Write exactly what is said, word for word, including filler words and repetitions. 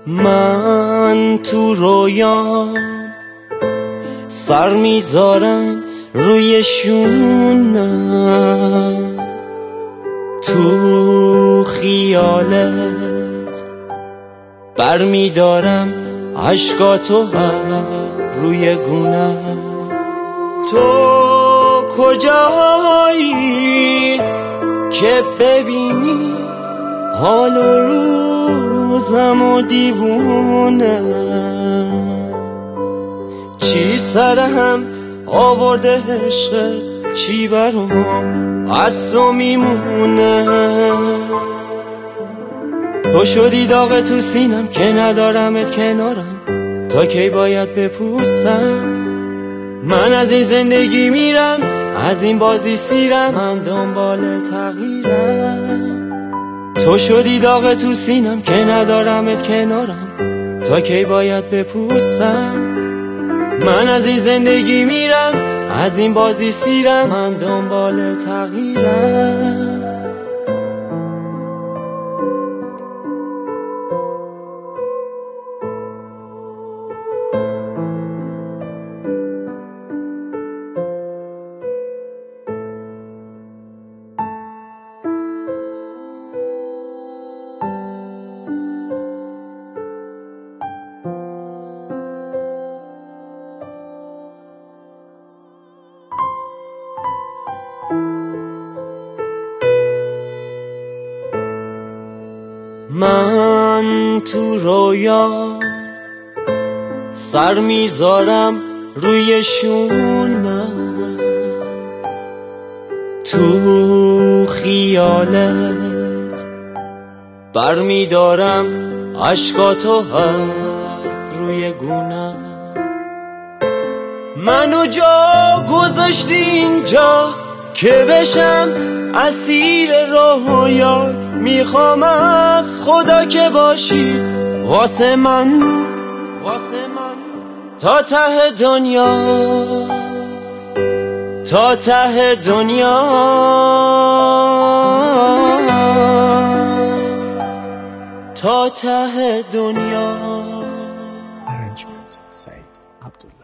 من تو رویام سر میذارم روی شونم، تو خیالت بر میدارم عشقاتو از روی گونم. تو کجایی که ببینی حال و روزم و دیوونه، چی سرهم آورده عشقت، چی برام از تو میمونه. تو شدی داغ تو سینم که ندارمت کنارم، تا کی باید بپوسم؟ من از این زندگی میرم، از این بازی سیرم، من دنبال تغییرم. تو شدی داغ تو سینم که ندارمت کنارم، تا کی باید بپوسم؟ من از این زندگی میرم، از این بازی سیرم، من دنبال تغییرم. من تو رویا سر میذارم روی شونم، تو خیالت بر میدارم عشقاتو از روی گونم. منو جا گذاشتی اینجا که بشم اسیر رویات، میخوام از خدا که باشی واسه من، واسه من تا ته دنیا، تا ته دنیا، تا ته دنیا. Arrangement Said Abdullah.